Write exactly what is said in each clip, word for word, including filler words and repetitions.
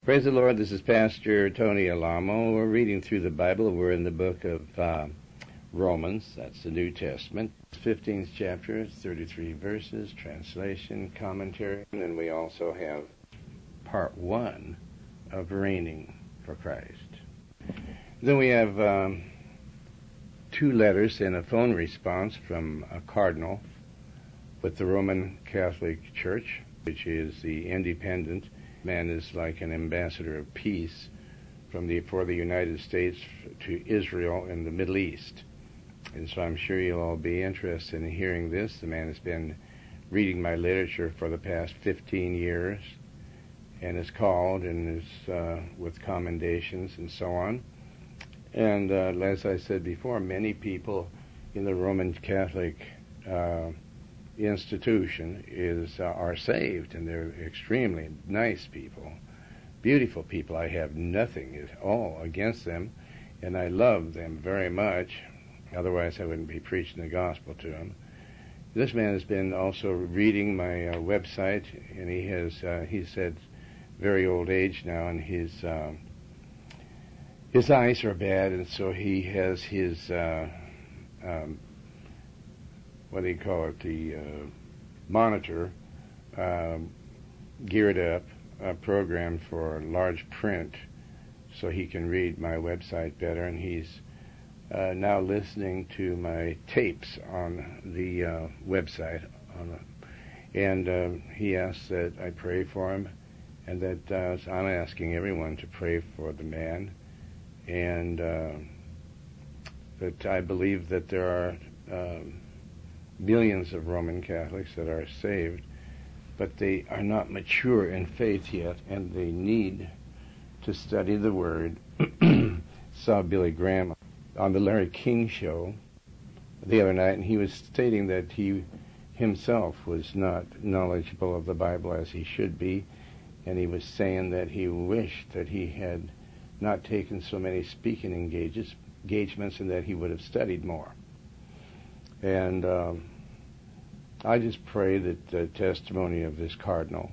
Praise the Lord. This is Pastor Tony Alamo. We're reading through the Bible. We're in the book of uh, Romans. That's the New Testament. fifteenth chapter, thirty-three verses, translation, commentary. And then we also have part one of Reigning for Christ. Then we have um, two letters and a phone response from a cardinal with the Roman Catholic Church, which is the independent. Man is like an ambassador of peace from the for the United States to Israel and the Middle East. And so I'm sure you'll all be interested in hearing this. The man has been reading my literature for the past fifteen years and is called and is uh, with commendations and so on. And uh, as I said before, many people in the Roman Catholic uh, institution is uh, are saved, and they're extremely nice people, beautiful people. I have nothing at all against them, and I love them very much. Otherwise, I wouldn't be preaching the gospel to them. This man has been also reading my uh, website, and he has uh, he's at very old age now, and his uh, his eyes are bad, and so he has his uh, um, what do you call it, the uh, monitor um, geared up, uh, programmed for large print so he can read my website better, and he's uh, now listening to my tapes on the uh, website. On the, and uh, he asks that I pray for him, and that uh, so I'm asking everyone to pray for the man, and uh, that I believe that there are um, millions of Roman Catholics that are saved, but they are not mature in faith yet, and they need to study the Word. Saw Billy Graham on the Larry King show the other night, and he was stating that he himself was not knowledgeable of the Bible as he should be, and he was saying that he wished that he had not taken so many speaking engages, engagements and that he would have studied more. And um, I just pray that the testimony of this cardinal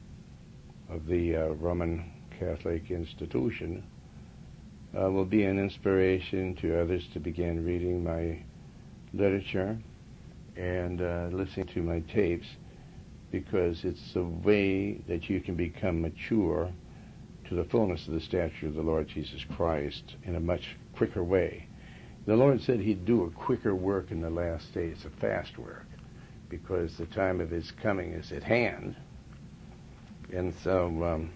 of the uh, Roman Catholic institution uh, will be an inspiration to others to begin reading my literature and uh, listening to my tapes, because it's the way that you can become mature to the fullness of the stature of the Lord Jesus Christ in a much quicker way. The Lord said he'd do a quicker work in the last days, a fast work, because the time of his coming is at hand. And so um,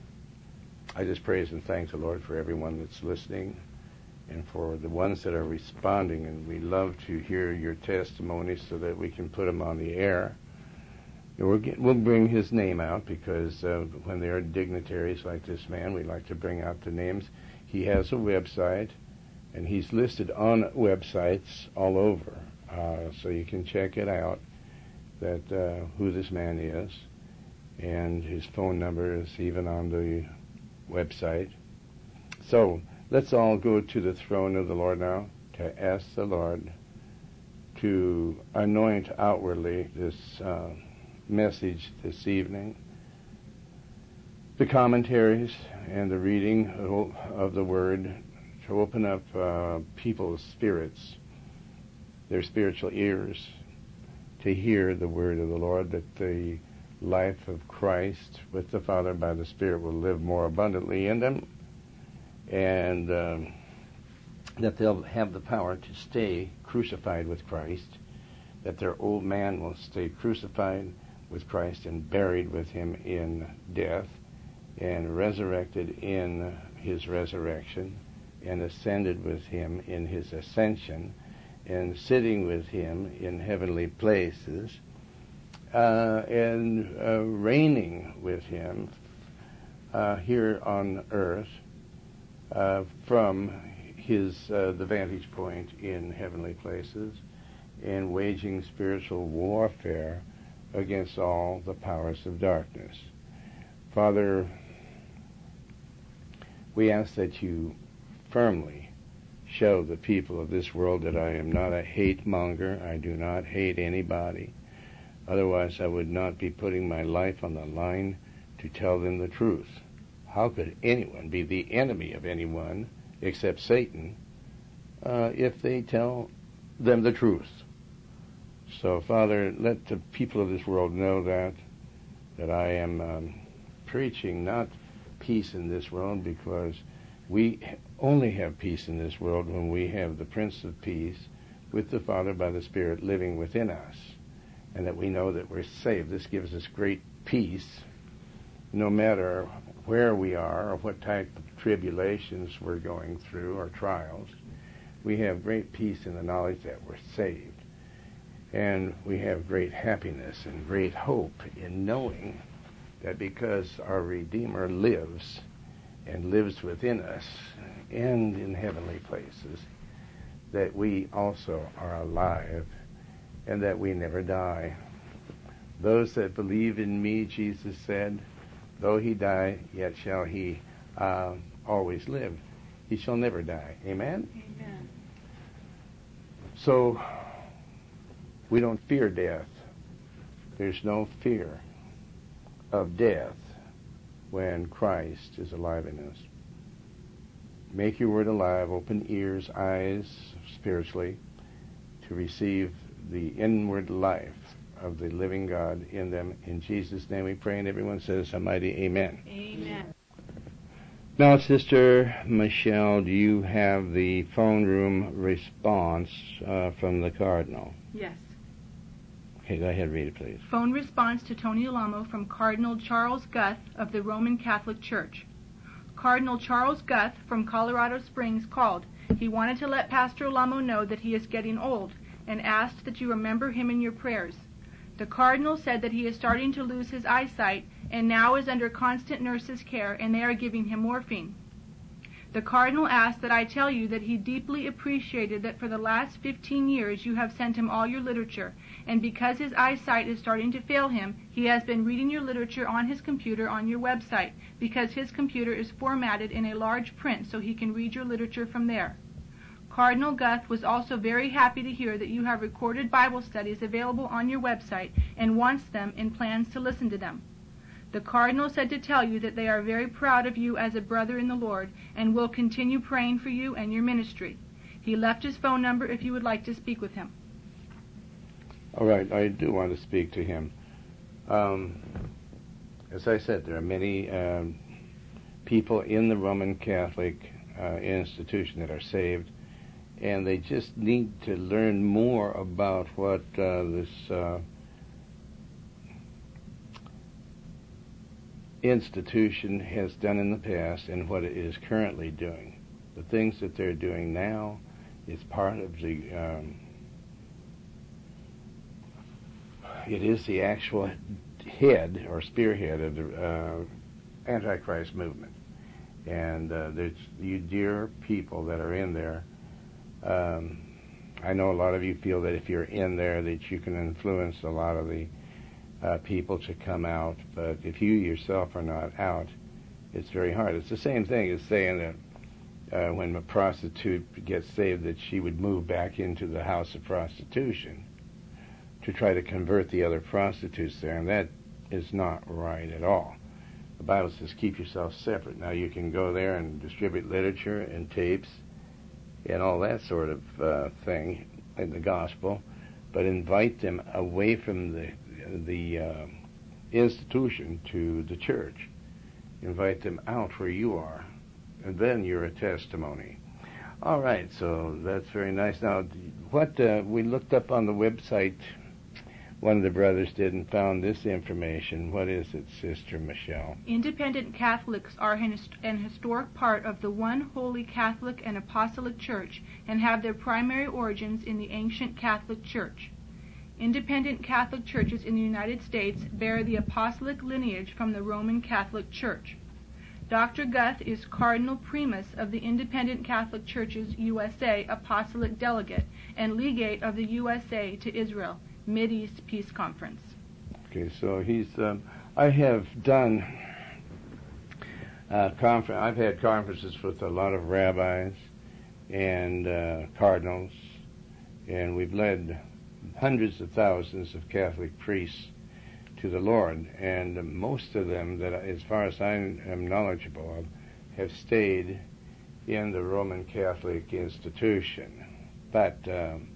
I just praise and thank the Lord for everyone that's listening and for the ones that are responding. And we love to hear your testimonies so that we can put them on the air. And we'll, get, we'll bring his name out, because uh, when there are dignitaries like this man, we like to bring out the names. He has a website, and he's listed on websites all over, uh, so you can check it out, that uh, who this man is, and his phone number is even on the website. So let's all go to the throne of the Lord now to ask the Lord to anoint outwardly this uh, message this evening, the commentaries and the reading of the Word, to open up uh, people's spirits, their spiritual ears, to hear the word of the Lord, that the life of Christ with the Father by the Spirit will live more abundantly in them, and um, that they'll have the power to stay crucified with Christ, that their old man will stay crucified with Christ and buried with him in death, and resurrected in his resurrection, and ascended with him in his ascension, and sitting with him in heavenly places, uh, and uh, reigning with him uh, here on earth uh, from his uh, the vantage point in heavenly places, and waging spiritual warfare against all the powers of darkness. Father, we ask that you firmly show the people of this world that I am not a hate monger. I do not hate anybody. Otherwise, I would not be putting my life on the line to tell them the truth. how could anyone be the enemy of anyone except Satan uh, if they tell them the truth? So, Father, let the people of this world know that, that I am um, preaching not peace in this world, because we only have peace in this world when we have the Prince of Peace with the Father by the Spirit living within us, and that we know that we're saved. This gives us great peace, no matter where we are or what type of tribulations we're going through or trials. We have great peace in the knowledge that we're saved. And we have great happiness and great hope in knowing that because our Redeemer lives and lives within us and in heavenly places, that we also are alive and that we never die. Those that believe in me, Jesus said, though he die, yet shall he uh, always live. He shall never die. Amen? Amen. So, we don't fear death. There's no fear of death when Christ is alive in us. Make your word alive. Open ears, eyes, spiritually, to receive the inward life of the living God in them. In Jesus' name we pray, and everyone says a mighty amen. Amen. Now, Sister Michelle, do you have the phone room response uh, from the Cardinal? Yes. Okay, go ahead and read it, please. Phone response to Tony Alamo from Cardinal Charles Guth of the Roman Catholic Church. Cardinal Charles Guth from Colorado Springs called. He wanted to let Pastor Alamo know that he is getting old and asked that you remember him in your prayers. The Cardinal said that he is starting to lose his eyesight and now is under constant nurse's care, and they are giving him morphine. The Cardinal asked that I tell you that he deeply appreciated that for the last fifteen years you have sent him all your literature, and because his eyesight is starting to fail him, he has been reading your literature on his computer on your website, because his computer is formatted in a large print so he can read your literature from there. Cardinal Guth was also very happy to hear that you have recorded Bible studies available on your website and wants them and plans to listen to them. The Cardinal said to tell you that they are very proud of you as a brother in the Lord and will continue praying for you and your ministry. He left his phone number if you would like to speak with him. All right, I do want to speak to him. Um, as I said, there are many um, people in the Roman Catholic uh, institution that are saved, and they just need to learn more about what uh, this uh, institution has done in the past and what it is currently doing. The things that they're doing now is part of the, um, it is the actual head or spearhead of the uh, Antichrist movement. And uh, there's you dear people that are in there. Um, I know a lot of you feel that if you're in there that you can influence a lot of the Uh, people to come out, but if you yourself are not out, it's very hard. It's the same thing as saying that uh, when a prostitute gets saved that she would move back into the house of prostitution to try to convert the other prostitutes there, and that is not right at all. The Bible says keep yourself separate. Now you can go there and distribute literature and tapes and all that sort of uh, thing in the gospel, but invite them away from the the uh, institution to the church. Invite them out where you are, and then you're a testimony. All right, so that's very nice. Now, what uh, we looked up on the website, one of the brothers did and found this information. What is it, Sister Michelle? Independent Catholics are an historic part of the one holy Catholic and Apostolic Church and have their primary origins in the ancient Catholic Church. Independent Catholic churches in the United States bear the apostolic lineage from the Roman Catholic Church. Doctor Guth is Cardinal Primus of the Independent Catholic Churches U S A Apostolic Delegate and Legate of the U S A to Israel, Mideast Peace Conference. Okay, so he's, um, I have done, uh, confer- I've had conferences with a lot of rabbis and uh, cardinals, and we've led hundreds of thousands of Catholic priests to the Lord. And most of them, that as far as I am knowledgeable of, have stayed in the Roman Catholic institution. But um,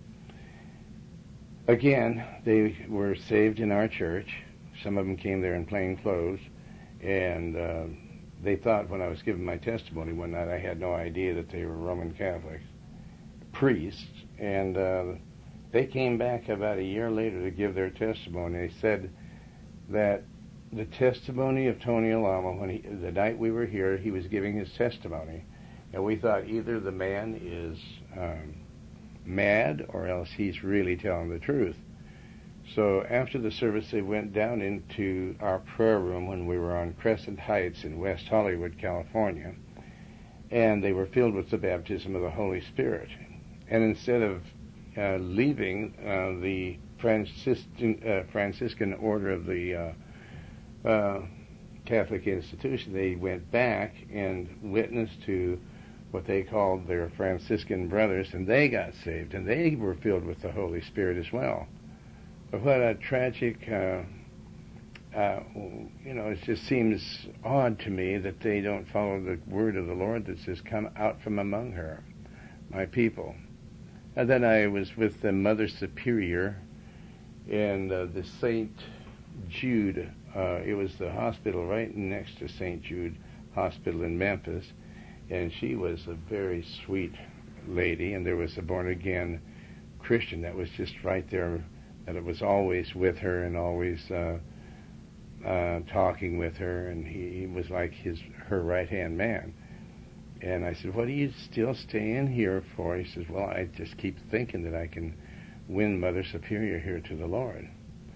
again, they were saved in our church. Some of them came there in plain clothes, and uh, they thought when I was giving my testimony one night, I had no idea that they were Roman Catholic priests, and uh, they came back about a year later to give their testimony. They said that the testimony of Tony Alamo, when he, the night we were here, he was giving his testimony, and we thought either the man is um, mad or else he's really telling the truth. So after the service, they went down into our prayer room when we were on Crescent Heights in West Hollywood, California, and they were filled with the baptism of the Holy Spirit. And instead of uh, leaving uh, the Franciscan, uh, Franciscan order of the uh, uh, Catholic institution, they went back and witnessed to what they called their Franciscan brothers, and they got saved, and they were filled with the Holy Spirit as well. But what a tragic, uh, uh, you know, it just seems odd to me that they don't follow the word of the Lord that says, "Come out from among her, my people." And then I was with the Mother Superior in uh, the Saint Jude. Uh, it was the hospital right next to Saint Jude Hospital in Memphis, and she was a very sweet lady, and there was a born-again Christian that was just right there, that it was always with her and always uh, uh, talking with her, and he, he was like his her right-hand man. And I said, "What are you still staying here for?" He says, "Well, I just keep thinking that I can win Mother Superior here to the Lord."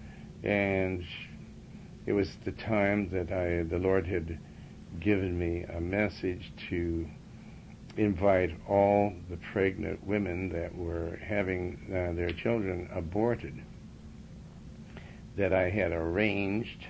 And it was the time that I, the Lord had given me a message to invite all the pregnant women that were having uh, their children aborted, that I had arranged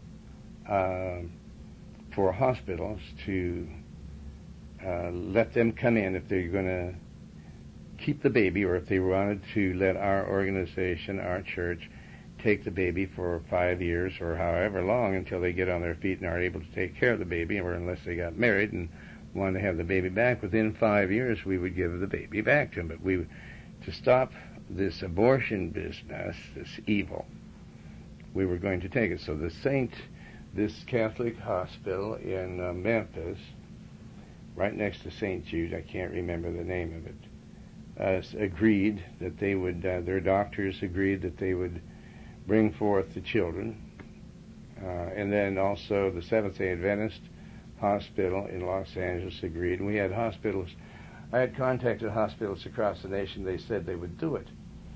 uh, for hospitals to uh, let them come in if they're going to keep the baby, or if they wanted to let our organization, our church, take the baby for five years or however long until they get on their feet and are able to take care of the baby, or unless they got married and wanted to have the baby back. Within five years, we would give the baby back to them. But we, to stop this abortion business, this evil, we were going to take it. So the Saint, this Catholic hospital in uh, Memphis, right next to Saint Jude, I can't remember the name of it, uh, agreed that they would, uh, their doctors agreed that they would bring forth the children. Uh, and then also the Seventh-day Adventist Hospital in Los Angeles agreed. And we had hospitals, I had contacted hospitals across the nation. They said they would do it.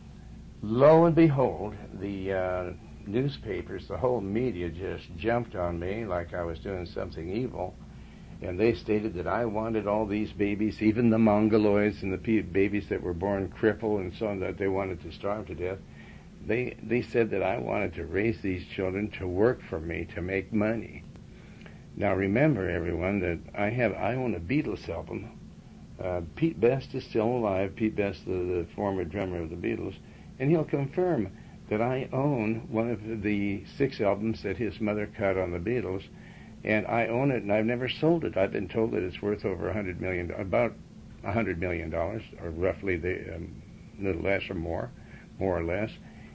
Lo and behold, the uh, newspapers, the whole media just jumped on me like I was doing something evil. And they stated that I wanted all these babies, even the mongoloids and the p- babies that were born crippled and so on, that they wanted to starve to death. They they said that I wanted to raise these children to work for me, to make money. Now remember, everyone, that I have I own a Beatles album. Uh, Pete Best is still alive. Pete Best, the, the former drummer of the Beatles, and he'll confirm that I own one of the six albums that his mother cut on the Beatles, and I own it, and I've never sold it. I've been told that it's worth over a hundred million, about a hundred million dollars, or roughly the um, little less or more, more or less.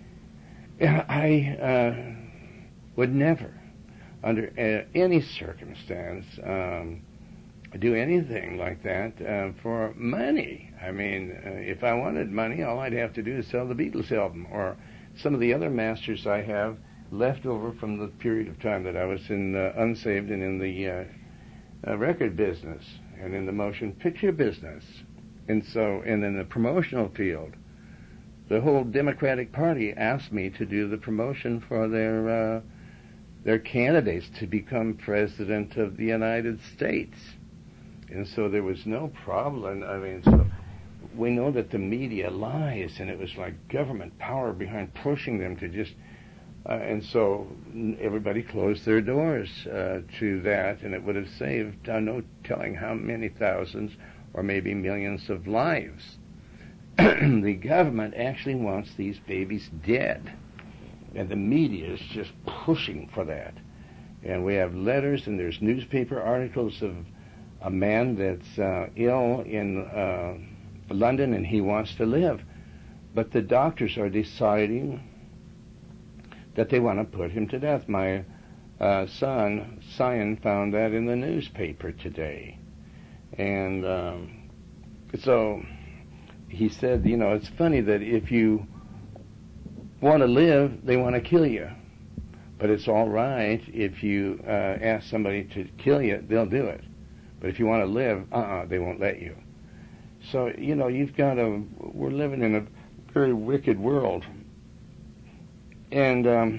I uh, would never, under uh, any circumstance, um, do anything like that uh, for money. I mean, uh, if I wanted money, all I'd have to do is sell the Beatles album or some of the other masters I have left over from the period of time that I was in uh, unsaved and in the uh, uh, record business and in the motion picture business, and so and in the promotional field. The whole Democratic Party asked me to do the promotion for their uh, their candidates to become president of the United States. And so there was no problem. I mean, so we know that the media lies, and it was like government power behind pushing them to just... Uh, and so everybody closed their doors uh, to that, and it would have saved, uh, no telling how many thousands or maybe millions of lives. The government actually wants these babies dead. And the media is just pushing for that. And we have letters and there's newspaper articles of a man that's uh, ill in uh, London and he wants to live. But the doctors are deciding that they want to put him to death. My uh, son, Sion, found that in the newspaper today. And um, so he said, you know, it's funny that if you want to live, they want to kill you. But it's all right if you uh, ask somebody to kill you, they'll do it. But if you want to live, uh-uh, they won't let you. So, you know, you've got to, we're living in a very wicked world. And um,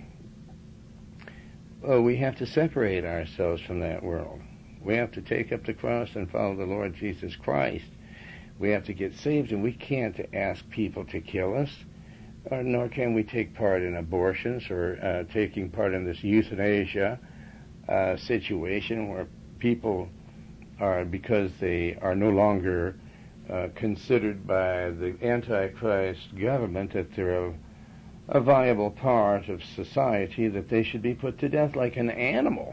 well, we have to separate ourselves from that world. We have to take up the cross and follow the Lord Jesus Christ. We have to get saved, and we can't ask people to kill us, or nor can we take part in abortions or uh, taking part in this euthanasia uh, situation where people are, because they are no longer uh, considered by the Antichrist government that they're a, a viable part of society, that they should be put to death like an animal.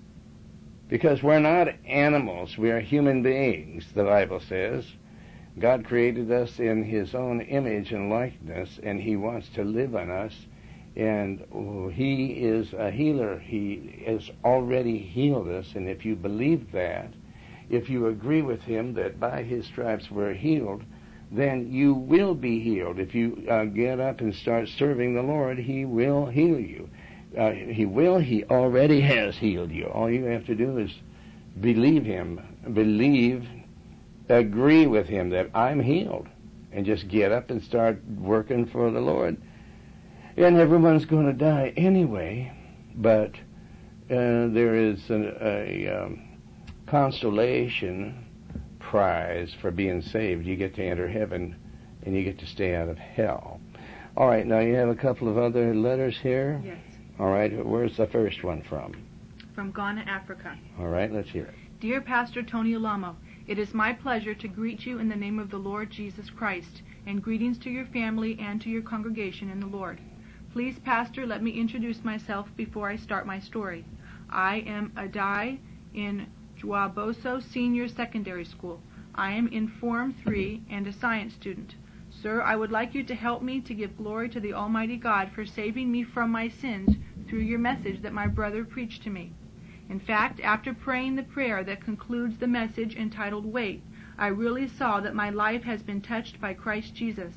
Because we're not animals, we are human beings, the Bible says. God created us in His own image and likeness, and He wants to live in us. And oh, He is a healer. He has already healed us, and if you believe that, if you agree with Him that by His stripes we're healed, then you will be healed. If you uh, get up and start serving the Lord, He will heal you. Uh, he will, He already has healed you. All you have to do is believe Him, believe, agree with Him that I'm healed, and just get up and start working for the Lord. And everyone's going to die anyway, but uh, there is an, a um, consolation prize for being saved. You get to enter heaven, and you get to stay out of hell. All right, now you have a couple of other letters here? Yes. All right, where's the first one from? From Ghana, Africa. All right, let's hear it. Dear Pastor Tony Alamo, it is my pleasure to greet you in the name of the Lord Jesus Christ, and greetings to your family and to your congregation in the Lord. Please, Pastor, let me introduce myself before I start my story. I am Adai in Juaboso Senior Secondary School. I am in Form three and a science student. Sir, I would like you to help me to give glory to the Almighty God for saving me from my sins through your message that my brother preached to me. In fact, after praying the prayer that concludes the message entitled Wait, I really saw that my life has been touched by Christ Jesus.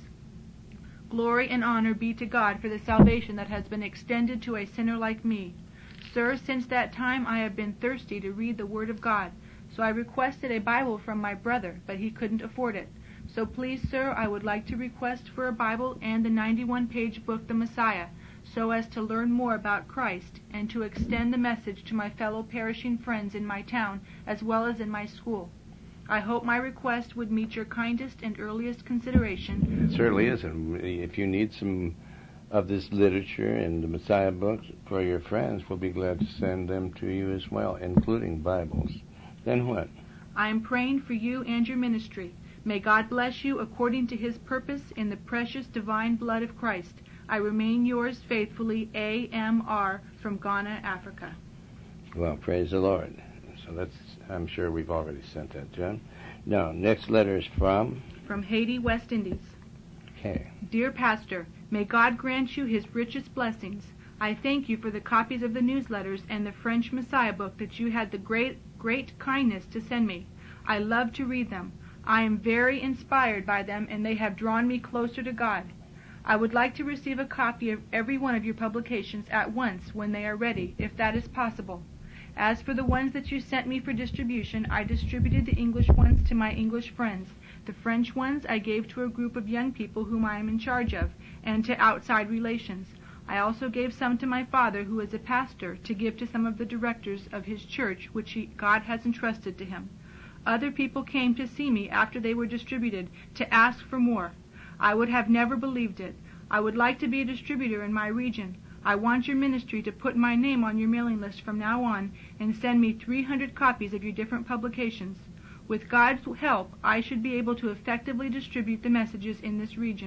Glory and honor be to God for the salvation that has been extended to a sinner like me. Sir, since that time I have been thirsty to read the Word of God, so I requested a Bible from my brother, but he couldn't afford it. So please, sir, I would like to request for a Bible and the ninety-one page book, The Messiah, so as to learn more about Christ and to extend the message to my fellow perishing friends in my town as well as in my school. I hope my request would meet your kindest and earliest consideration. It certainly is. And if you need some of this literature and the Messiah books for your friends, we'll be glad to send them to you as well, including Bibles. Then what? I am praying for you and your ministry. May God bless you according to His purpose in the precious divine blood of Christ. I remain yours faithfully, A M R from Ghana, Africa. Well, praise the Lord. So that's, I'm sure we've already sent that, John. Now, next letter is from? From Haiti, West Indies. Okay. Dear Pastor, may God grant you His richest blessings. I thank you for the copies of the newsletters and the French Messiah book that you had the great, great kindness to send me. I love to read them. I am very inspired by them, and they have drawn me closer to God. I would like to receive a copy of every one of your publications at once when they are ready, if that is possible. As for the ones that you sent me for distribution, I distributed the English ones to my English friends. The French ones I gave to a group of young people whom I am in charge of, and to outside relations. I also gave some to my father, who is a pastor, to give to some of the directors of his church, which he, God has entrusted to him. Other people came to see me after they were distributed to ask for more. I would have never believed it. I would like to be a distributor in my region. I want your ministry to put my name on your mailing list from now on and send me three hundred copies of your different publications. With God's help, I should be able to effectively distribute the messages in this region.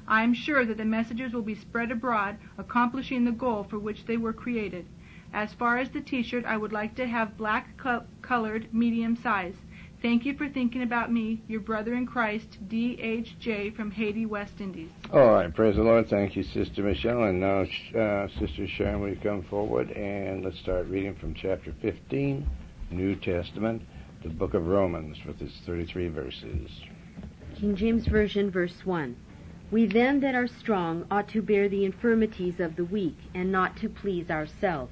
I am sure that the messages will be spread abroad, accomplishing the goal for which they were created. As far as the t-shirt, I would like to have black co- colored, medium size. Thank you for thinking about me, your brother in Christ, D H J from Haiti, West Indies. All right, praise the Lord. Thank you, Sister Michelle. And now, uh, Sister Sharon, will you come forward and let's start reading from chapter fifteen, New Testament, the book of Romans, with its thirty-three verses. King James Version, verse one. We then that are strong ought to bear the infirmities of the weak, and not to please ourselves.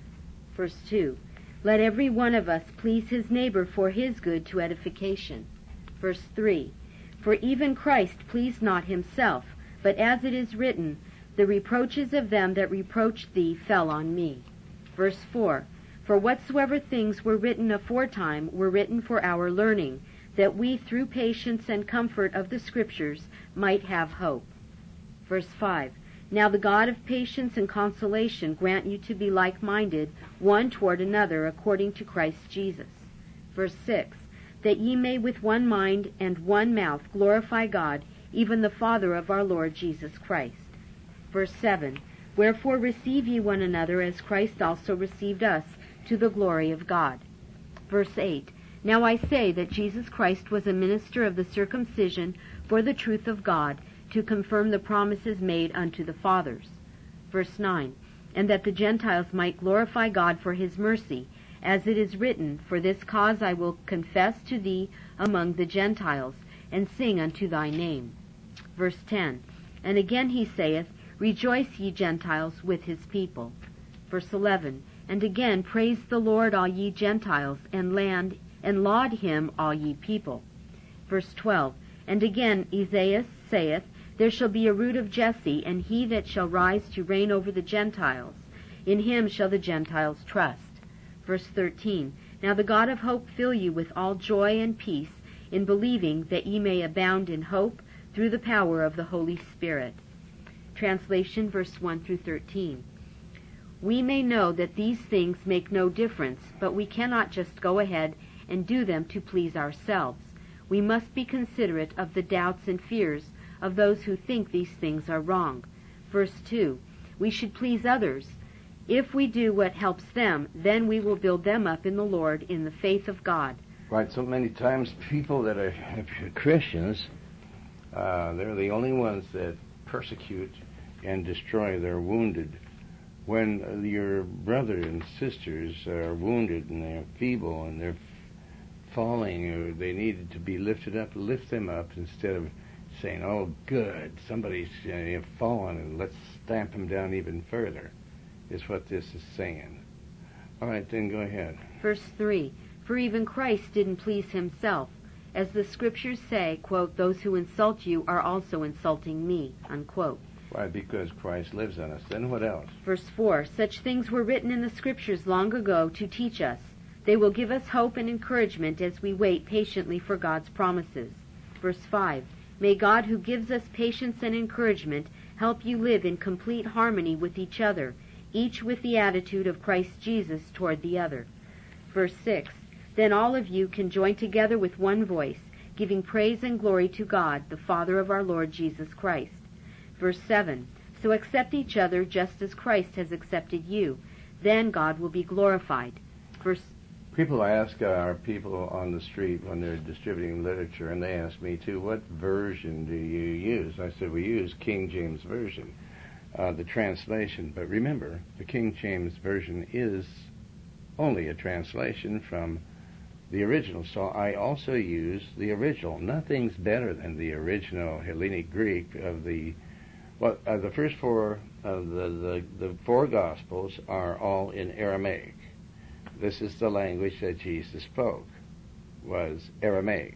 Verse two. Let every one of us please his neighbor for his good to edification. Verse three. For even Christ pleased not himself, but as it is written, the reproaches of them that reproached thee fell on me. Verse four. For whatsoever things were written aforetime were written for our learning, that we through patience and comfort of the Scriptures might have hope. Verse five. Now the God of patience and consolation grant you to be like-minded one toward another according to Christ Jesus. Verse six. That ye may with one mind and one mouth glorify God, even the Father of our Lord Jesus Christ. Verse seven. Wherefore receive ye one another as Christ also received us, to the glory of God. Verse eight. Now I say that Jesus Christ was a minister of the circumcision for the truth of God, to confirm the promises made unto the fathers. Verse nine. And that the Gentiles might glorify God for his mercy, as it is written, For this cause I will confess to thee among the Gentiles, and sing unto thy name. Verse ten. And again he saith, Rejoice, ye Gentiles, with his people. Verse eleven. And again, Praise the Lord, all ye Gentiles, and land, and laud him, all ye people. Verse twelve. And again Esaias saith, There shall be a root of Jesse, and he that shall rise to reign over the Gentiles. In him shall the Gentiles trust. Verse thirteen. Now the God of hope fill you with all joy and peace, in believing, that ye may abound in hope, through the power of the Holy Spirit. Translation, verse one through thirteen. We may know that these things make no difference, but we cannot just go ahead and do them to please ourselves. We must be considerate of the doubts and fears of those who think these things are wrong. Verse two. We should please others. If we do what helps them, then we will build them up in the Lord in the faith of God. Right, so many times people that are Christians, uh, they're the only ones that persecute and destroy their wounded. When your brother and sisters are wounded and they're feeble and they're falling, or they need to be lifted up, lift them up instead of saying, oh, good, somebody's uh, fallen, and let's stamp him down even further, is what this is saying. All right, then go ahead. Verse three. For even Christ didn't please himself. As the Scriptures say, quote, Those who insult you are also insulting me, unquote. Why? Because Christ lives in us. Then what else? Verse four. Such things were written in the Scriptures long ago to teach us. They will give us hope and encouragement as we wait patiently for God's promises. Verse five. May God, who gives us patience and encouragement, help you live in complete harmony with each other, each with the attitude of Christ Jesus toward the other. Verse six. Then all of you can join together with one voice, giving praise and glory to God, the Father of our Lord Jesus Christ. Verse seven. So accept each other just as Christ has accepted you. Then God will be glorified. Verse People ask our people on the street when they're distributing literature, and they ask me too, what version do you use? I said, we use King James Version, uh, the translation. But remember, the King James Version is only a translation from the original. So I also use the original. Nothing's better than the original Hellenic Greek of the, well, uh, the first four of the, the, the four Gospels are all in Aramaic. This is the language that Jesus spoke, was Aramaic.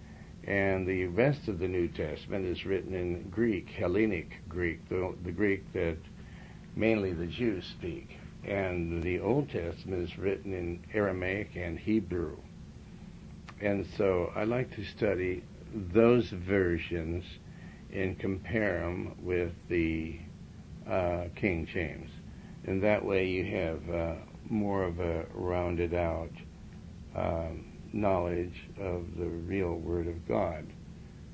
And the rest of the New Testament is written in Greek, Hellenic Greek, the, the Greek that mainly the Jews speak. And the Old Testament is written in Aramaic and Hebrew. And so I like to study those versions and compare them with the uh, King James. And that way you have uh, more of a rounded out um, knowledge of the real Word of God.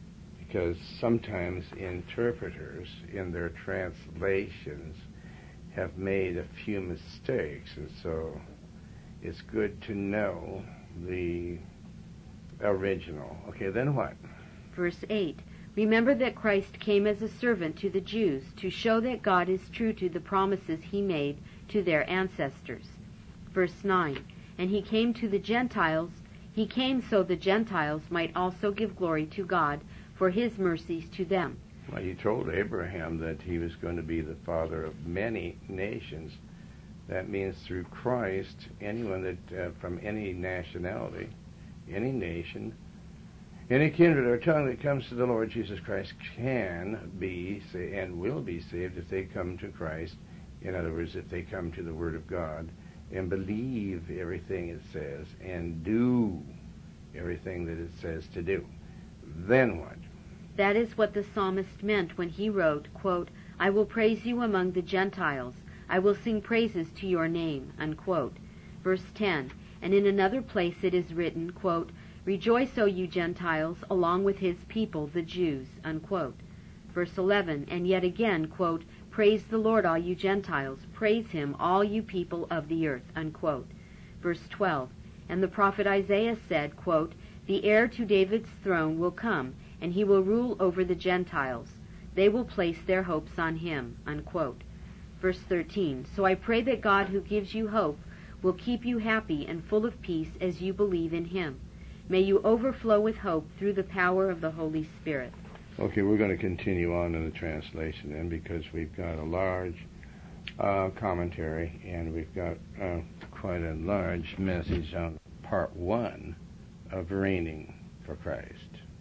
because sometimes interpreters in their translations have made a few mistakes, and so it's good to know the original. Okay, then what? Verse eight. Remember that Christ came as a servant to the Jews to show that God is true to the promises he made to their ancestors. Verse nine. And he came to the Gentiles. He came so the Gentiles might also give glory to God for his mercies to them. Well, he told Abraham that he was going to be the father of many nations. That means through Christ, anyone that uh, from any nationality, any nation, any kindred or tongue that comes to the Lord Jesus Christ can be and will be saved if they come to Christ. In other words, if they come to the Word of God and believe everything it says and do everything that it says to do. Then what? That is what the psalmist meant when he wrote, quote, I will praise you among the Gentiles. I will sing praises to your name, unquote. Verse ten. And in another place it is written, quote, Rejoice, O you Gentiles, along with his people, the Jews, unquote. Verse eleven, and yet again, quote, Praise the Lord, all you Gentiles. Praise him, all you people of the earth, unquote. Verse twelve, and the prophet Isaiah said, quote, The heir to David's throne will come, and he will rule over the Gentiles. They will place their hopes on him, unquote. Verse thirteen, So I pray that God who gives you hope will keep you happy and full of peace as you believe in him. May you overflow with hope through the power of the Holy Spirit. Okay, we're going to continue on in the translation then, because we've got a large uh, commentary and we've got uh, quite a large message on part one of reigning for Christ.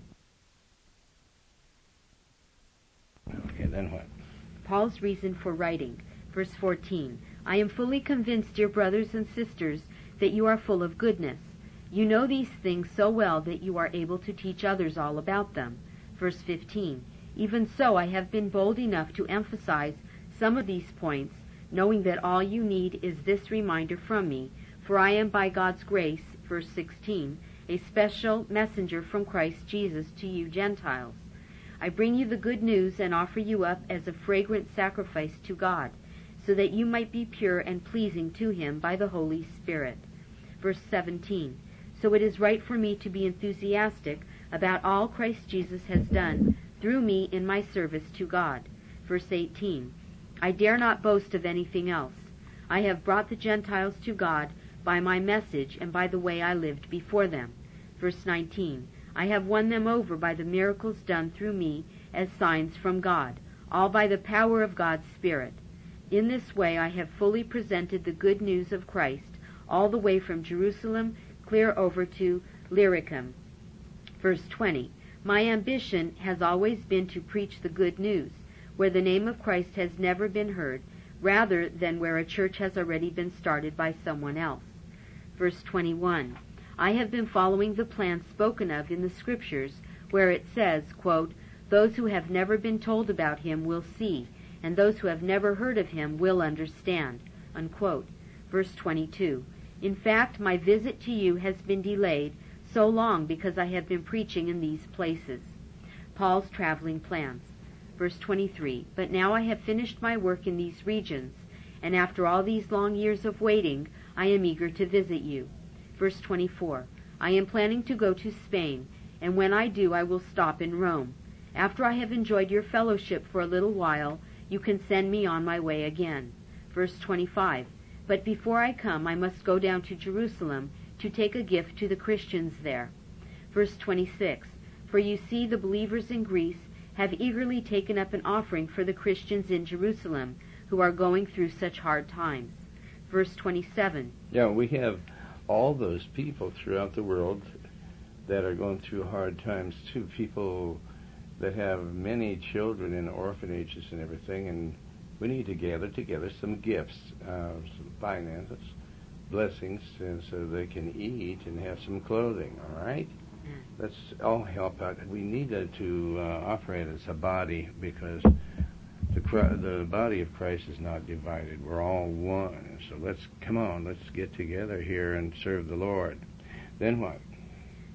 Okay, then what? Paul's reason for writing. Verse fourteen, I am fully convinced, dear brothers and sisters, that you are full of goodness. You know these things so well that you are able to teach others all about them. Verse fifteen, even so I have been bold enough to emphasize some of these points, knowing that all you need is this reminder from me, for I am by God's grace, verse sixteen, a special messenger from Christ Jesus to you Gentiles. I bring you the good news and offer you up as a fragrant sacrifice to God, so that you might be pure and pleasing to him by the Holy Spirit. Verse seventeen, so it is right for me to be enthusiastic about all Christ Jesus has done through me in my service to God. Verse eighteen, I dare not boast of anything else. I have brought the Gentiles to God by my message and by the way I lived before them. Verse nineteen, I have won them over by the miracles done through me as signs from God, all by the power of God's Spirit. In this way I have fully presented the good news of Christ all the way from Jerusalem clear over to Illyricum. Verse twenty, my ambition has always been to preach the good news, where the name of Christ has never been heard, rather than where a church has already been started by someone else. Verse twenty-one, I have been following the plan spoken of in the Scriptures, where it says, quote, those who have never been told about him will see, and those who have never heard of him will understand, unquote. Verse twenty-two, in fact, my visit to you has been delayed so long because I have been preaching in these places. Paul's traveling plans. Verse twenty-three, but now I have finished my work in these regions, and after all these long years of waiting, I am eager to visit you. Verse twenty-four, I am planning to go to Spain, and when I do, I will stop in Rome. After I have enjoyed your fellowship for a little while, you can send me on my way again. Verse twenty-five, but before I come, I must go down to Jerusalem to take a gift to the Christians there. Verse twenty-six, for you see the believers in Greece have eagerly taken up an offering for the Christians in Jerusalem, who are going through such hard times. Verse twenty-seven. Yeah, we have all those people throughout the world that are going through hard times too. People that have many children in orphanages and everything, and we need to gather together some gifts, uh, some finances, blessings, and so they can eat and have some clothing, all right? Let's all help out. We need to, to uh, operate as a body, because the the body of Christ is not divided. We're all one. So let's, come on, let's get together here and serve the Lord. Then what?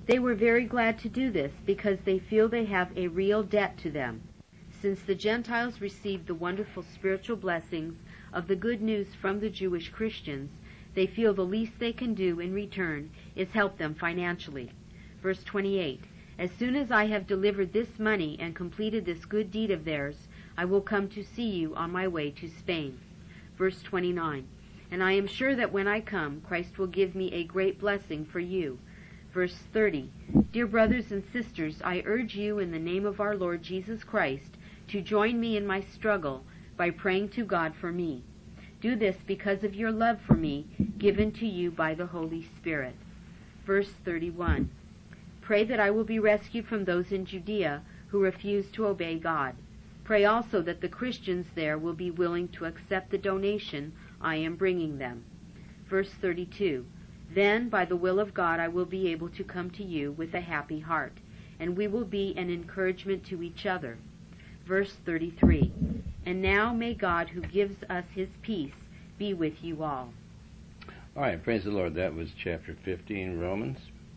They were very glad to do this because they feel they have a real debt to them. Since the Gentiles received the wonderful spiritual blessings of the good news from the Jewish Christians, they feel the least they can do in return is help them financially. Verse twenty-eight, As soon as I have delivered this money and completed this good deed of theirs, I will come to see you on my way to Spain. Verse twenty-nine, And I am sure that when I come, Christ will give me a great blessing for you. Verse thirty, Dear brothers and sisters, I urge you in the name of our Lord Jesus Christ to join me in my struggle by praying to God for me. Do this because of your love for me, given to you by the Holy Spirit. Verse thirty-one, Pray that I will be rescued from those in Judea who refuse to obey God. Pray also that the Christians there will be willing to accept the donation I am bringing them. Verse thirty-two, Then, by the will of God, I will be able to come to you with a happy heart, and we will be an encouragement to each other. Verse thirty-three, And now may God, who gives us his peace, be with you all. All right, praise the Lord. That was chapter fifteen, Romans,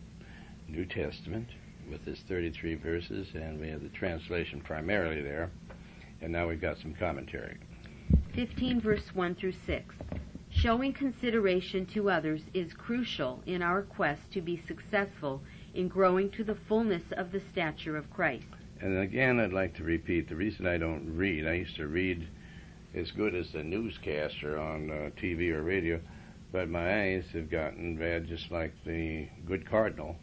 New Testament, with its thirty-three verses, and we have the translation primarily there. And now we've got some commentary. fifteen, verse one through six. Showing consideration to others is crucial in our quest to be successful in growing to the fullness of the stature of Christ. And again, I'd like to repeat, the reason I don't read, I used to read as good as the newscaster on uh, T V or radio, but my eyes have gotten bad just like the good cardinal,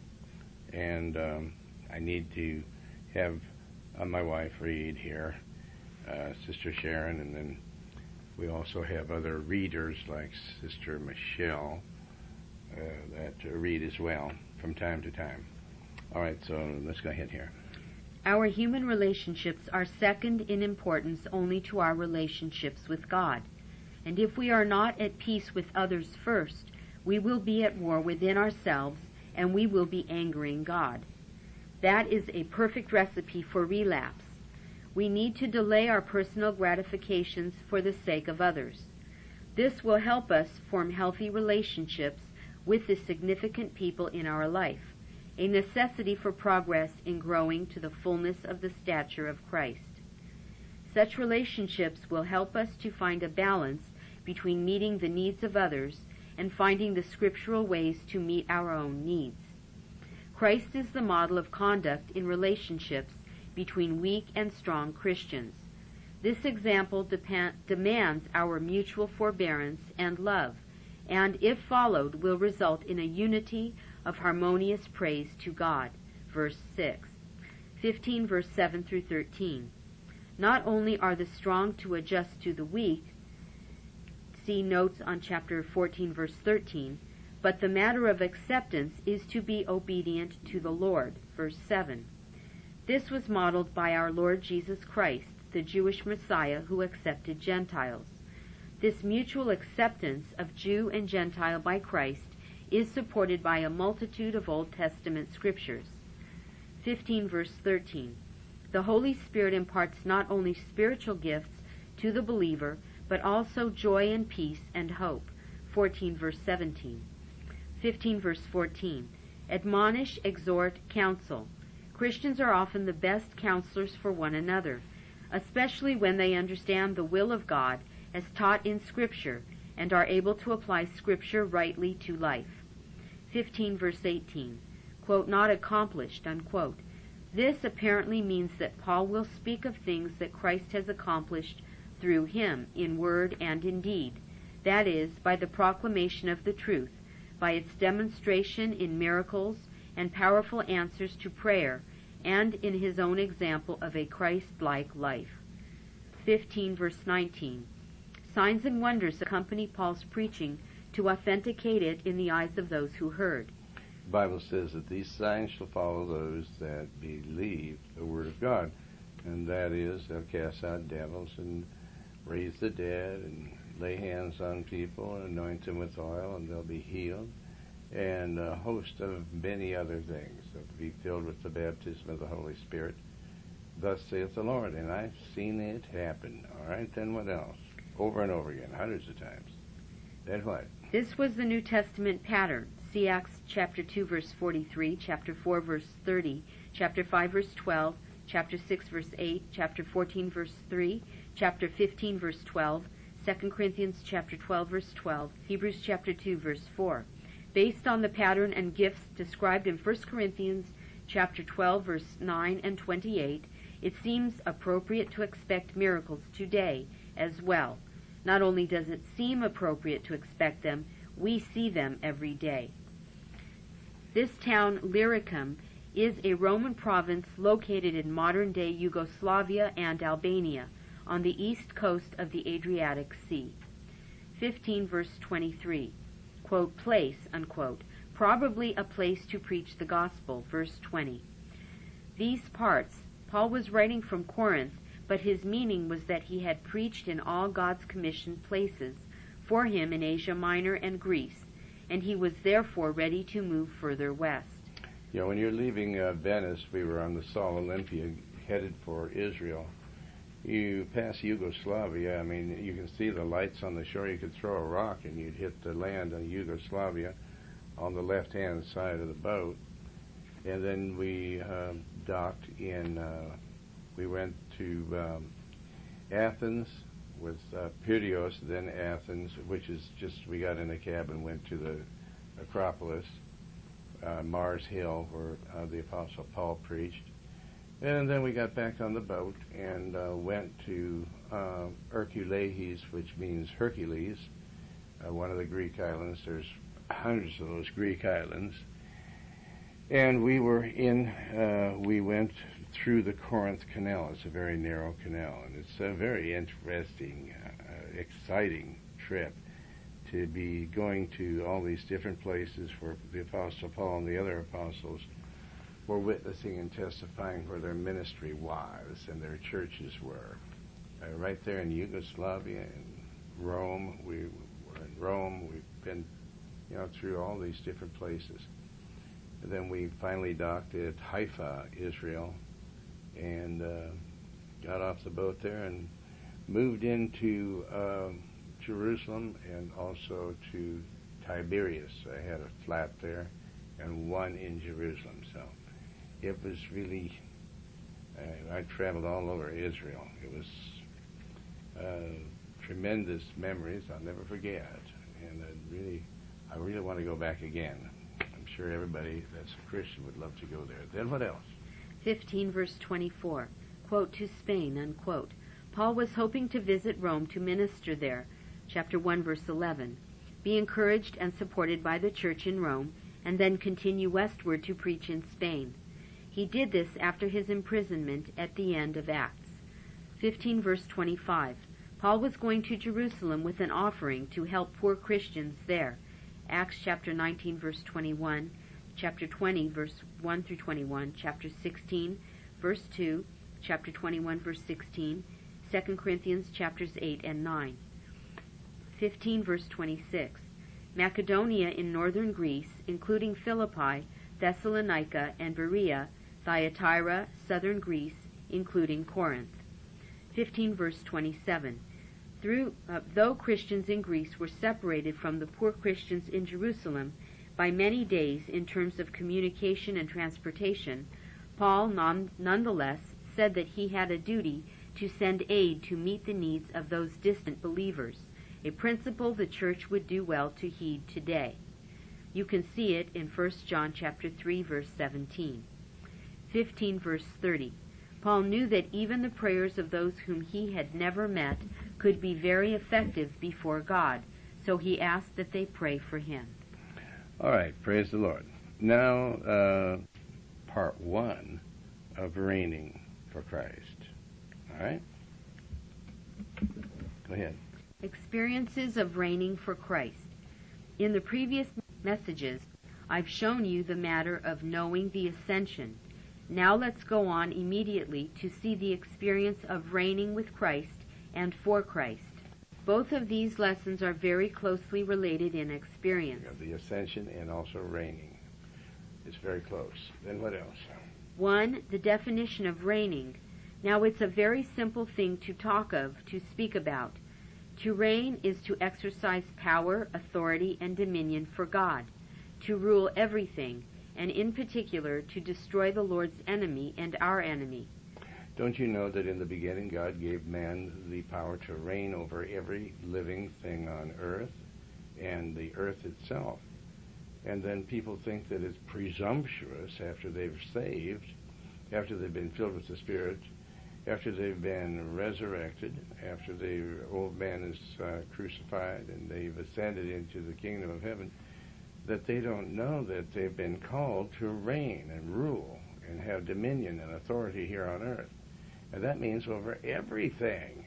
and um, I need to have uh, my wife read here, uh, Sister Sharon, and then we also have other readers like Sister Michelle uh, that uh, read as well from time to time. All right, so let's go ahead here. Our human relationships are second in importance only to our relationships with God. And if we are not at peace with others first, we will be at war within ourselves, and we will be angering God. That is a perfect recipe for relapse. We need to delay our personal gratifications for the sake of others. This will help us form healthy relationships with the significant people in our life, a necessity for progress in growing to the fullness of the stature of Christ. Such relationships will help us to find a balance between meeting the needs of others and finding the scriptural ways to meet our own needs. Christ is the model of conduct in relationships between weak and strong Christians. This example depa- demands our mutual forbearance and love, and if followed will result in a unity of harmonious praise to God. Verse six. fifteen, verse seven through thirteen. Not only are the strong to adjust to the weak, see notes on chapter fourteen, verse thirteen, but the matter of acceptance is to be obedient to the Lord. Verse seven. This was modeled by our Lord Jesus Christ, the Jewish Messiah who accepted Gentiles. This mutual acceptance of Jew and Gentile by Christ is supported by a multitude of Old Testament scriptures. fifteen, verse thirteen. The Holy Spirit imparts not only spiritual gifts to the believer, but also joy and peace and hope. fourteen, verse seventeen. fifteen, verse fourteen. Admonish, exhort, counsel. Christians are often the best counselors for one another, especially when they understand the will of God as taught in Scripture and are able to apply Scripture rightly to life. fifteen, verse eighteen. Quote, not accomplished, unquote. This apparently means that Paul will speak of things that Christ has accomplished through him in word and in deed, that is, by the proclamation of the truth, by its demonstration in miracles and powerful answers to prayer, and in his own example of a Christ-like life. fifteen, verse nineteen. Signs and wonders accompany Paul's preaching to authenticate it in the eyes of those who heard. The Bible says that these signs shall follow those that believe the word of God, and that is, they'll cast out devils and raise the dead and lay hands on people and anoint them with oil, and they'll be healed, and a host of many other things. They'll be filled with the baptism of the Holy Spirit. Thus saith the Lord, and I've seen it happen. All right, then what else? Over and over again, hundreds of times. Then what? This was the New Testament pattern. See Acts chapter two, verse forty-three, chapter four, verse thirty, chapter five, verse twelve, chapter six, verse eight, chapter fourteen, verse three, chapter fifteen, verse twelve, Second Corinthians chapter twelve, verse twelve, Hebrews chapter two, verse four. Based on the pattern and gifts described in First Corinthians chapter twelve, verse nine and twenty-eight, it seems appropriate to expect miracles today as well. Not only does it seem appropriate to expect them, we see them every day. This town, Illyricum, is a Roman province located in modern-day Yugoslavia and Albania, on the east coast of the Adriatic Sea. fifteen verse twenty-three, quote, place, unquote, probably a place to preach the gospel, verse twenty. These parts, Paul was writing from Corinth, but his meaning was that he had preached in all God's commissioned places for him in Asia Minor and Greece, and he was therefore ready to move further west. Yeah, when you're leaving uh, Venice, we were on the Sol Olympia headed for Israel. You pass Yugoslavia, I mean, you can see the lights on the shore. You could throw a rock and you'd hit the land in Yugoslavia on the left-hand side of the boat. And then we uh, docked in, uh, we went to um, Athens with uh, Piraeus, then Athens, which is just, we got in a cab and went to the Acropolis, uh, Mars Hill, where uh, the Apostle Paul preached. And then we got back on the boat and uh, went to uh, Hercules, which means Hercules, uh, one of the Greek islands. There's hundreds of those Greek islands. And we were in, uh, we went through the Corinth Canal. It's a very narrow canal, and it's a very interesting, uh, exciting trip to be going to all these different places where the Apostle Paul and the other apostles were witnessing and testifying where their ministry was and their churches were. Uh, right there in Yugoslavia and Rome, we were in Rome. We've been, you know, through all these different places. And then we finally docked at Haifa, Israel, and uh, got off the boat there and moved into uh, Jerusalem and also to Tiberias. I had a flat there and one in Jerusalem. So it was really, uh, I traveled all over Israel. It was uh, tremendous memories I'll never forget. And I really, I really want to go back again. I'm sure everybody that's a Christian would love to go there. Then what else? fifteen verse twenty-four, quote, to Spain, unquote. Paul was hoping to visit Rome to minister there, chapter one, verse eleven, be encouraged and supported by the church in Rome, and then continue westward to preach in Spain. He did this after his imprisonment at the end of Acts. fifteen verse twenty-five, Paul was going to Jerusalem with an offering to help poor Christians there, Acts chapter nineteen, verse twenty-one, chapter twenty, verse one through twenty-one, chapter sixteen, verse two, chapter twenty-one, verse sixteen, Second Corinthians chapters eight and nine. fifteen, verse twenty-six, Macedonia in northern Greece, including Philippi, Thessalonica, and Berea, Thyatira, southern Greece, including Corinth. fifteen, verse twenty-seven, Through, uh, though Christians in Greece were separated from the poor Christians in Jerusalem by many days in terms of communication and transportation, Paul non- nonetheless said that he had a duty to send aid to meet the needs of those distant believers, a principle the church would do well to heed today. You can see it in First John chapter three, verse seventeen. fifteen, verse thirty. Paul knew that even the prayers of those whom he had never met could be very effective before God, so he asked that they pray for him. All right, praise the Lord. Now, uh, part one of reigning for Christ. All right? Go ahead. Experiences of reigning for Christ. In the previous messages, I've shown you the matter of knowing the ascension. Now let's go on immediately to see the experience of reigning with Christ and for Christ. Both of these lessons are very closely related in experience. You have the ascension and also reigning. It's very close. Then what else? One, the definition of reigning. Now it's a very simple thing to talk of, to speak about. To reign is to exercise power, authority, and dominion for God. to rule everything, and in particular to destroy the Lord's enemy and our enemy. Don't you know that in the beginning God gave man the power to reign over every living thing on earth and the earth itself? And then people think that it's presumptuous after they've saved, after they've been filled with the Spirit, after they've been resurrected, after the old man is uh, crucified and they've ascended into the kingdom of heaven, that they don't know that they've been called to reign and rule and have dominion and authority here on earth. And that means over everything.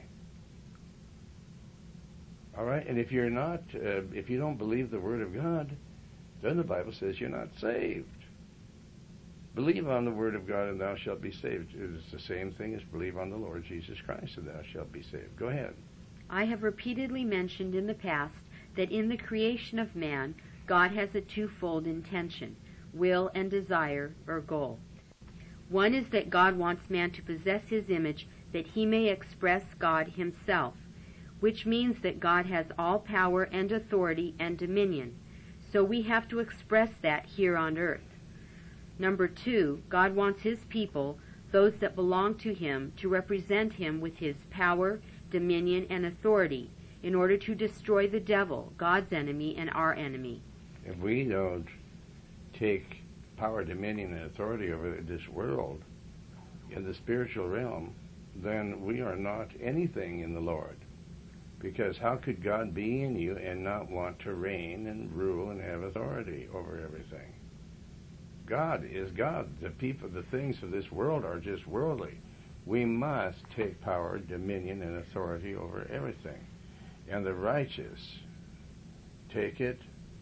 All right? And if you're not, uh, if you don't believe the Word of God, then the Bible says you're not saved. Believe on the Word of God and thou shalt be saved. It is the same thing as believe on the Lord Jesus Christ and thou shalt be saved. Go ahead. I have repeatedly mentioned in the past that in the creation of man, God has a twofold intention, will and desire or goal. One is that God wants man to possess his image that he may express God himself, which means that God has all power and authority and dominion, so we have to express that here on earth. Number two, God wants his people, those that belong to him, to represent him with his power, dominion, and authority in order to destroy the devil, God's enemy and our enemy. If we don't take power, dominion, and authority over this world in the spiritual realm, then we are not anything in the Lord. Because how could God be in you and not want to reign and rule and have authority over everything? God is God. The people, the things of this world are just worldly. We must take power, dominion, and authority over everything. And the righteous take it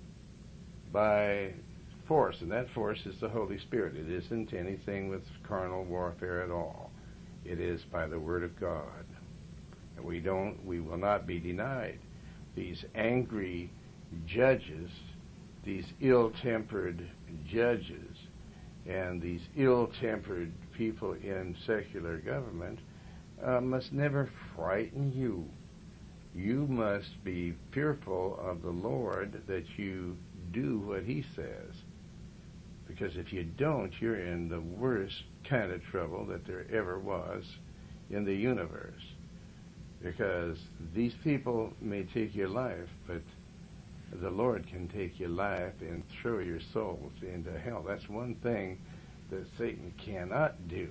by force, and that force is the Holy Spirit. It isn't anything with carnal warfare at all. It is by the Word of God. And we don't, we will not be denied. These angry judges, these ill-tempered judges, and these ill-tempered people in secular government uh, must never frighten you. You must be fearful of the Lord that you do what He says. Because if you don't, you're in the worst kind of trouble that there ever was in the universe. Because these people may take your life, but the Lord can take your life and throw your souls into hell. That's one thing that Satan cannot do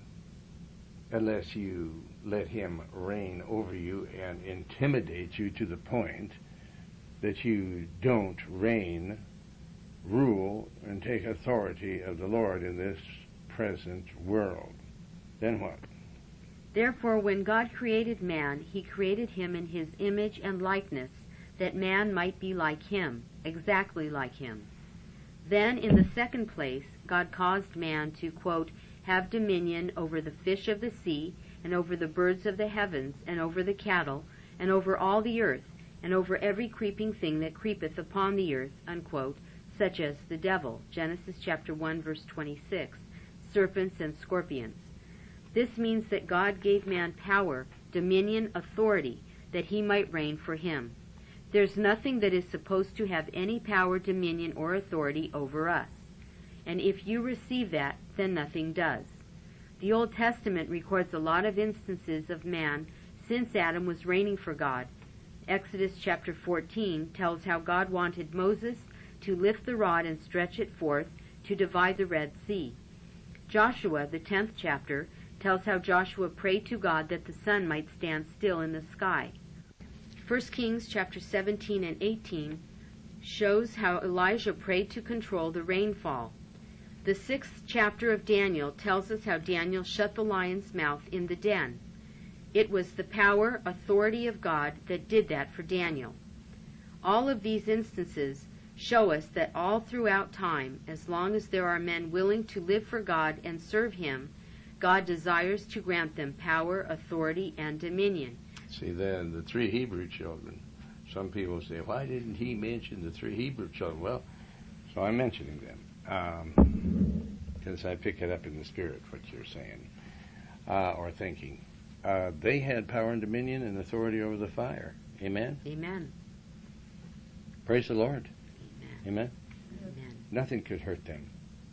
unless you let him reign over you and intimidate you to the point that you don't reign, rule, and take authority of the Lord in this present world. Then what? Therefore, when God created man, he created him in his image and likeness, that man might be like him, exactly like him. Then, in the second place, God caused man to, quote, have dominion over the fish of the sea, and over the birds of the heavens, and over the cattle, and over all the earth, and over every creeping thing that creepeth upon the earth, unquote, such as the devil, Genesis chapter one, verse twenty-six, serpents and scorpions. This means that God gave man power, dominion, authority, that he might reign for him. There's nothing that is supposed to have any power, dominion, or authority over us. And if you receive that, then nothing does. The Old Testament records a lot of instances of man since Adam was reigning for God. Exodus chapter fourteen tells how God wanted Moses to lift the rod and stretch it forth to divide the Red Sea. Joshua, the tenth chapter, tells how Joshua prayed to God that the sun might stand still in the sky. First Kings chapter seventeen and eighteen shows how Elijah prayed to control the rainfall. The sixth chapter of Daniel tells us how Daniel shut the lion's mouth in the den. It was the power, authority of God that did that for Daniel. All of these instances show us that all throughout time, as long as there are men willing to live for God and serve Him, God desires to grant them power, authority, and dominion. See, then the three Hebrew children. Some people say, why didn't he mention the three Hebrew children? Well, so I'm mentioning them. Because um, I pick it up in the spirit, what you're saying, uh, or thinking. Uh, they had power and dominion and authority over the fire. Amen? Amen. Praise the Lord. Amen. Amen. Amen. Nothing could hurt them.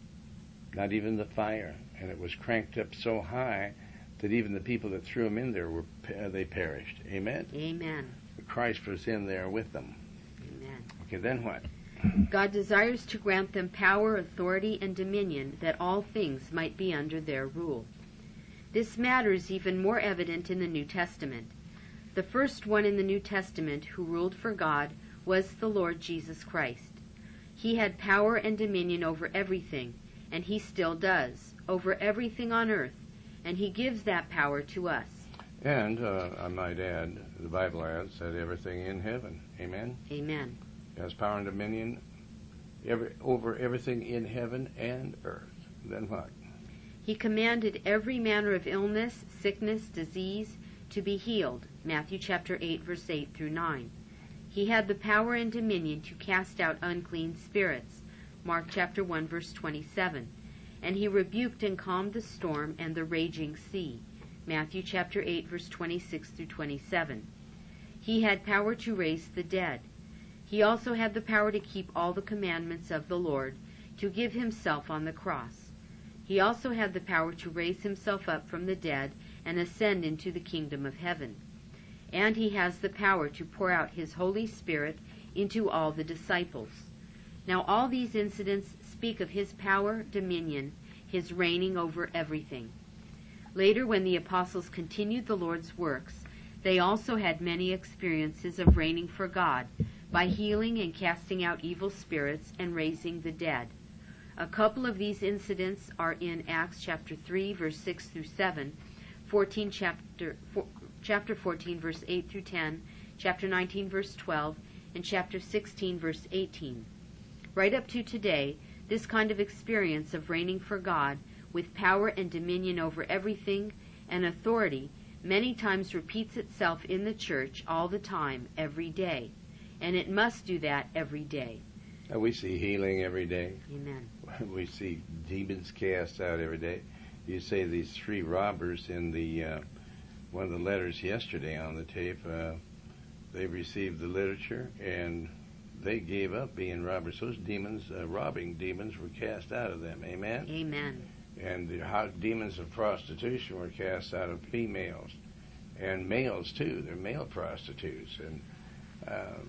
Not even the fire. And it was cranked up so high that even the people that threw them in there, were uh, they perished. Amen? Amen. Christ was in there with them. Amen. Okay, then what? God desires to grant them power, authority, and dominion, that all things might be under their rule. This matter is even more evident in the New Testament. The first one in the New Testament who ruled for God was the Lord Jesus Christ. He had power and dominion over everything, and he still does, over everything on earth, and he gives that power to us. And uh, I might add, the Bible adds that everything in heaven. Amen? Amen. He has power and dominion every, over everything in heaven and earth. Then what? He commanded every manner of illness, sickness, disease to be healed. Matthew chapter eight, verse eight through nine. He had the power and dominion to cast out unclean spirits. Mark chapter one, verse twenty-seven. And he rebuked and calmed the storm and the raging sea. Matthew chapter eight, verse twenty-six through twenty-seven. He had power to raise the dead. He also had the power to keep all the commandments of the Lord, to give himself on the cross. He also had the power to raise himself up from the dead and ascend into the kingdom of heaven. And he has the power to pour out his Holy Spirit into all the disciples. Now all these incidents speak of his power, dominion, his reigning over everything. Later, when the apostles continued the Lord's works, they also had many experiences of reigning for God, by healing and casting out evil spirits and raising the dead. A couple of these incidents are in Acts chapter three, verse six through seven, fourteen chapter, four, chapter fourteen, verse eight through ten, chapter nineteen, verse twelve, and chapter sixteen, verse eighteen. Right up to today, this kind of experience of reigning for God, with power and dominion over everything and authority, many times repeats itself in the church all the time, every day. And it must do that every day. Uh, we see healing every day. Amen. We see demons cast out every day. You say these three robbers in the uh, one of the letters yesterday on the tape, uh, they received the literature and they gave up being robbers. Those demons, uh, robbing demons, were cast out of them. Amen? Amen. And the how demons of prostitution were cast out of females. And males, too. They're male prostitutes. And uh,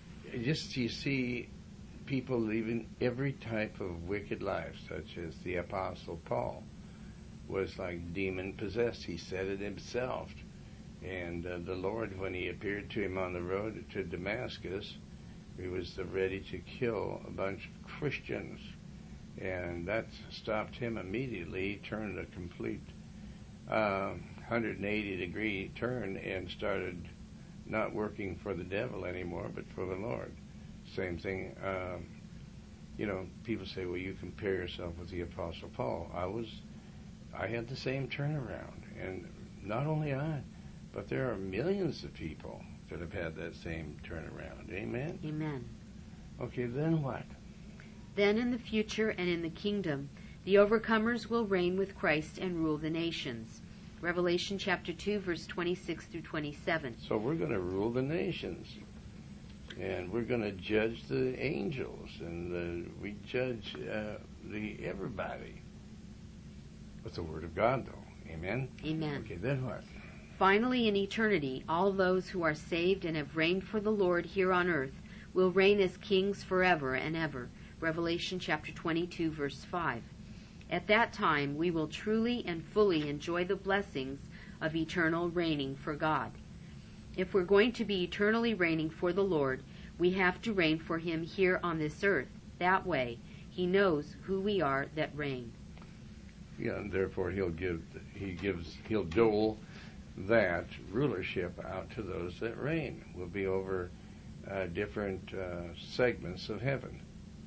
just you see people living every type of wicked life, such as the Apostle Paul was like demon-possessed. He said it himself. And uh, the Lord, when he appeared to him on the road to Damascus, he was ready to kill a bunch of Christians. And that stopped him immediately. He turned a complete uh, one hundred eighty degree turn and started not working for the devil anymore, but for the Lord. Same thing. Um, you know, people say, well, you compare yourself with the Apostle Paul. I was, I had the same turnaround. And not only I, but there are millions of people that have had that same turnaround. Amen? Amen. Okay, then what? Then in the future and in the kingdom, the overcomers will reign with Christ and rule the nations. Revelation chapter two, verse twenty-six through twenty-seven. So we're going to rule the nations. And we're going to judge the angels. And uh, we judge uh, the everybody. With the Word of God, though. Amen? Amen. Okay, then what? Finally, in eternity, all those who are saved and have reigned for the Lord here on earth will reign as kings forever and ever. Revelation chapter twenty-two, verse five. At that time, we will truly and fully enjoy the blessings of eternal reigning for God. If we're going to be eternally reigning for the Lord, we have to reign for Him here on this earth. That way, He knows who we are that reign. Yeah, and therefore He'll give, He gives, He'll dole that rulership out to those that reign. Will be over uh, different uh, segments of heaven.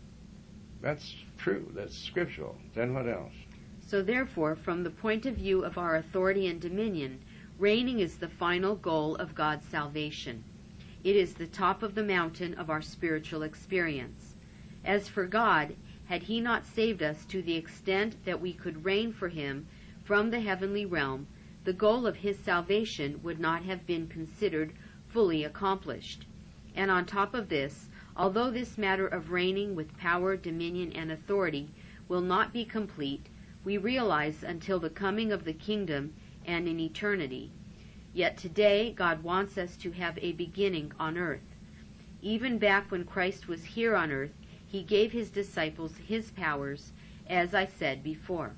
That's true. That's scriptural. Then what else? So therefore, from the point of view of our authority and dominion, reigning is the final goal of God's salvation. It is the top of the mountain of our spiritual experience. As for God, had He not saved us to the extent that we could reign for Him from the heavenly realm, the goal of His salvation would not have been considered fully accomplished. And on top of this, Although this matter of reigning with power, dominion, and authority will not be complete, we realize until the coming of the kingdom and in eternity. Yet today God wants us to have a beginning on earth. Even back when Christ was here on earth, he gave his disciples his powers, as I said before.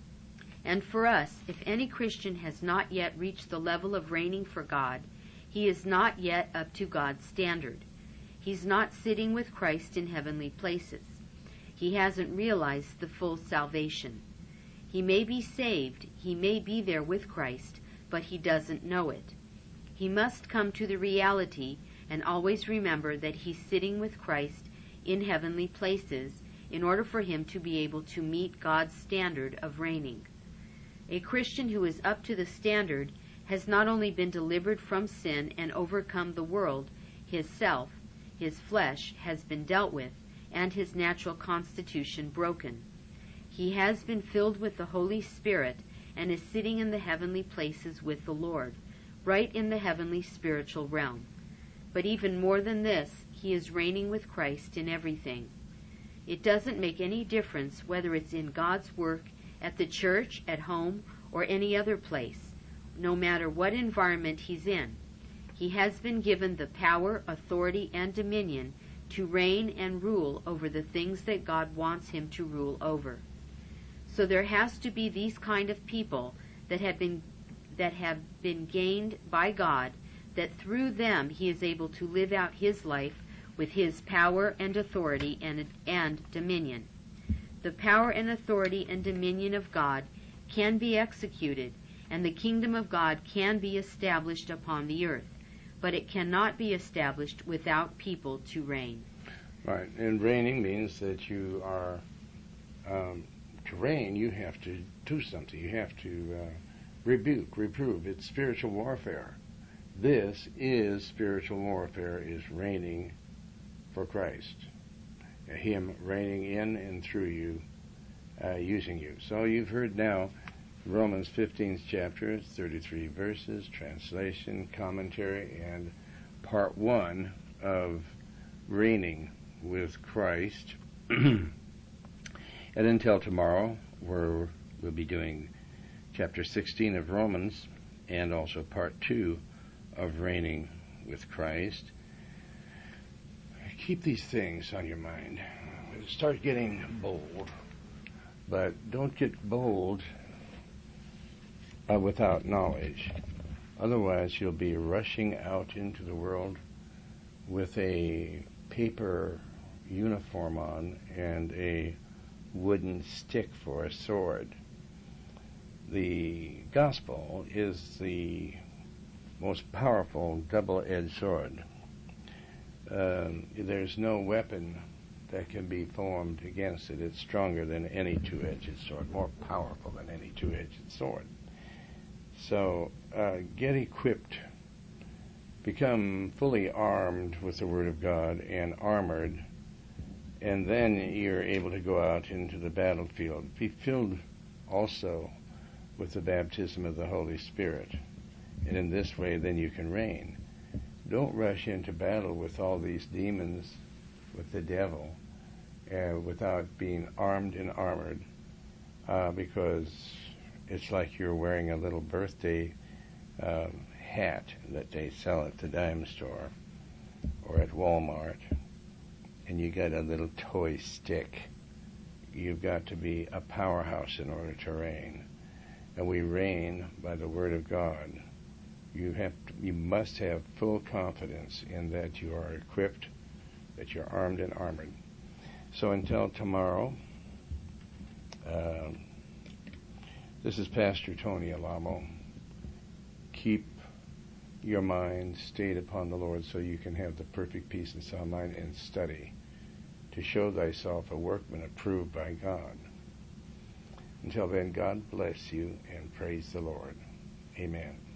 And for us, if any Christian has not yet reached the level of reigning for God, he is not yet up to God's standard. He's not sitting with Christ in heavenly places. He hasn't realized the full salvation. He may be saved, he may be there with Christ, but he doesn't know it. He must come to the reality and always remember that he's sitting with Christ in heavenly places in order for him to be able to meet God's standard of reigning. A Christian who is up to the standard has not only been delivered from sin and overcome the world, his self, his flesh has been dealt with, and his natural constitution broken. He has been filled with the Holy Spirit and is sitting in the heavenly places with the Lord, right in the heavenly spiritual realm. But even more than this, he is reigning with Christ in everything. It doesn't make any difference whether it's in God's work, at the church, at home, or any other place, no matter what environment he's in. He has been given the power, authority, and dominion to reign and rule over the things that God wants him to rule over. So there has to be these kind of people that have been that have been gained by God, that through them he is able to live out his life with his power and authority and, and dominion. The power and authority and dominion of God can be executed, and the kingdom of God can be established upon the earth, but it cannot be established without people to reign. Right, and reigning means that you are, um, to reign, you have to do something. You have to uh, rebuke, reprove. It's spiritual warfare. This is spiritual warfare, is reigning for Christ. Him reigning in and through you, uh, using you. So you've heard now Romans fifteenth chapter, thirty-three verses, translation, commentary, and part one of reigning with Christ. And until tomorrow, where we'll be doing chapter sixteen of Romans, and also part two of reigning with Christ. Keep these things on your mind. Start getting bold, but don't get bold uh, without knowledge. Otherwise, you'll be rushing out into the world with a paper uniform on and a wooden stick for a sword. The gospel is the most powerful double-edged sword. Um, there's no weapon that can be formed against it. It's stronger than any two-edged sword, more powerful than any two-edged sword. So uh, get equipped, become fully armed with the Word of God and armored, and then you're able to go out into the battlefield. Be filled also with the baptism of the Holy Spirit. And in this way, then you can reign. Don't rush into battle with all these demons, with the devil, uh, without being armed and armored, uh, because it's like you're wearing a little birthday uh, hat that they sell at the dime store or at Walmart, and you got a little toy stick. You've got to be a powerhouse in order to reign. And we reign by the Word of God. You have to, you must have full confidence in that you are equipped, that you're armed and armored. So until tomorrow, uh, this is Pastor Tony Alamo. Keep your mind stayed upon the Lord so you can have the perfect peace and sound mind, and study to show thyself a workman approved by God. Until then, God bless you and praise the Lord. Amen.